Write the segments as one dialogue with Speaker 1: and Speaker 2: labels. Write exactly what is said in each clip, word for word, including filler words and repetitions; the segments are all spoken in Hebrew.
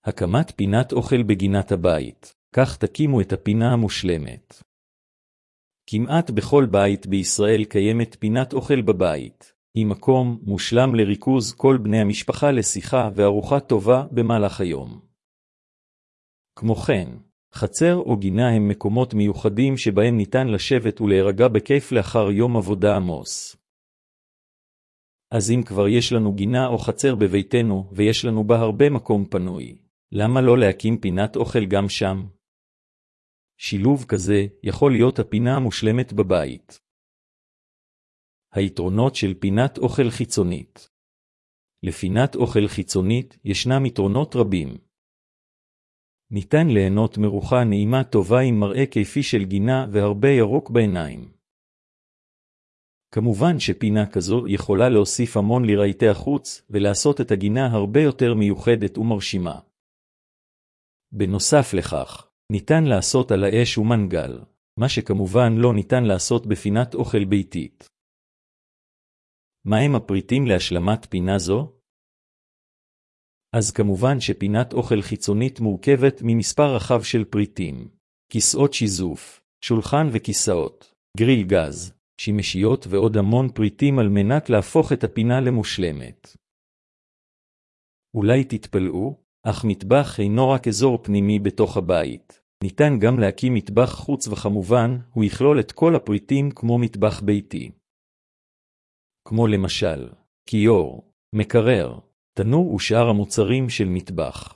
Speaker 1: הקמת פינת אוכל בגינת הבית. כך תקימו את הפינה המושלמת. כמעט בכל בית בישראל קיימת פינת אוכל בבית, עם מקום מושלם לריכוז כל בני המשפחה לשיחה וארוחה טובה במהלך היום. כמו כן, חצר או גינה הם מקומות מיוחדים שבהם ניתן לשבת ולהירגע בכיף לאחר יום עבודה עמוס. אז אם כבר יש לנו גינה או חצר בביתנו ויש לנו בה הרבה מקום פנוי, למה לא להקים פינת אוכל גם שם? שילוב כזה יכול להיות הפינה המושלמת בבית. היתרונות של פינת אוכל חיצונית. לפינת אוכל חיצונית ישנם יתרונות רבים. ניתן ליהנות מרוחה נעימה טובה עם מראה כיפי של גינה והרבה ירוק בעיניים. כמובן שפינה כזו יכולה להוסיף המון לרהיטי החוץ ולעשות את הגינה הרבה יותר מיוחדת ומרשימה. בנוסף לכך, ניתן לעשות על האש ומנגל, מה שכמובן לא ניתן לעשות בפינת אוכל ביתית. מהם הפריטים להשלמת פינה זו? אז כמובן שפינת אוכל חיצונית מורכבת ממספר רחב של פריטים, כיסאות שיזוף, שולחן וכיסאות, גריל גז, שימשיות ועוד המון פריטים על מנת להפוך את הפינה למושלמת. אולי תתפלאו, אך מטבח אינו רק אזור פנימי בתוך הבית. ניתן גם להקים מטבח חוץ וכמובן הוא יכלול את כל הפריטים כמו מטבח ביתי. כמו למשל, כיור, מקרר, תנור ושאר המוצרים של מטבח.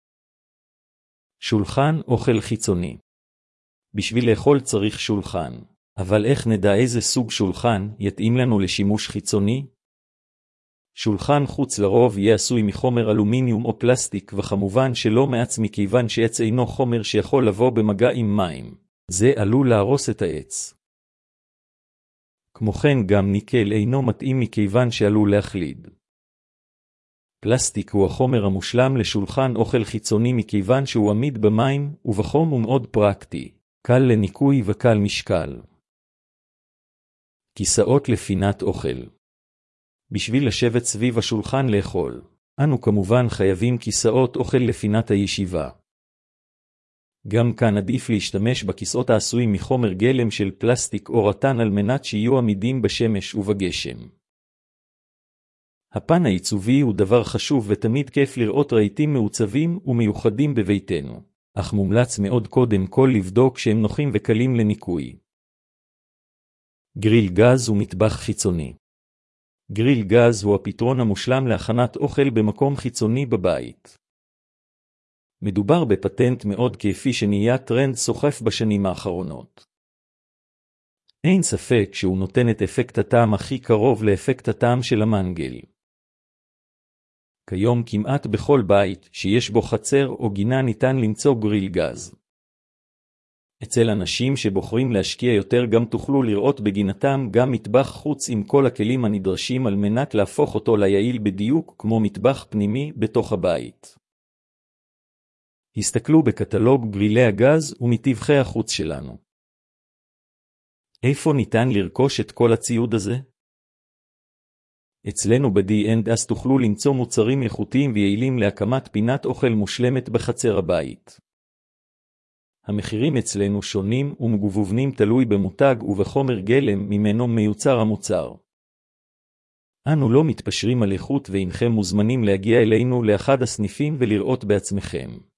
Speaker 1: שולחן אוכל חיצוני. בשביל לאכול צריך שולחן, אבל איך נדע איזה סוג שולחן יתאים לנו לשימוש חיצוני? שולחן חוץ לרוב יהיה עשוי מחומר אלומיניום או פלסטיק וכמובן שלא מעץ מכיוון שעץ אינו חומר שיכול לבוא במגע עם מים. זה עלול להרוס את העץ. כמו כן גם ניקל אינו מתאים מכיוון שעלול להחליד. פלסטיק הוא החומר המושלם לשולחן אוכל חיצוני מכיוון שהוא עמיד במים ובחום הוא מאוד פרקטי, קל לניקוי וקל משקל. כיסאות לפינת אוכל. בשביל לשבת סביב השולחן לאכול, אנו כמובן חייבים כיסאות אוכל לפינת הישיבה. גם כאן עדיף להשתמש בכיסאות העשויים מחומר גלם של פלסטיק או רטן על מנת שיהיו עמידים בשמש ובגשם. הפן העיצובי הוא דבר חשוב ותמיד כיף לראות רהיטים מעוצבים ומיוחדים בביתנו, אך מומלץ מאוד קודם כל לבדוק שהם נוחים וקלים לניקוי. גריל גז ומטבח חיצוני. גריל גז הוא הפתרון המושלם להכנת אוכל במקום חיצוני בבית. מדובר בפטנט מאוד כיפי שנהיה טרנד סוחף בשנים האחרונות. אין ספק שהוא נותן את אפקט הטעם הכי קרוב לאפקט הטעם של המנגל. כיום כמעט בכל בית שיש בו חצר או גינה ניתן למצוא גריל גז. אצל אנשים שבוחרים להשקיע יותר גם תוכלו לראות בגינתם גם מטבח חוץ עם כל הכלים הנדרשים על מנת להפוך אותו ליעיל בדיוק כמו מטבח פנימי בתוך הבית. הסתכלו בקטלוג גרילי הגז ומטבחי החוץ שלנו. איפה ניתן לרכוש את כל הציוד הזה? אצלנו ב-די אנד אס תוכלו למצוא מוצרים איכותיים ויעילים להקמת פינת אוכל מושלמת בחצר הבית. המחירים אצלנו שונים ומגוונים תלוי במותג ובחומר גלם ממנו מיוצר המוצר. אנו לא מתפשרים על איכות ואינכם מוזמנים להגיע אלינו לאחד הסניפים ולראות בעצמכם.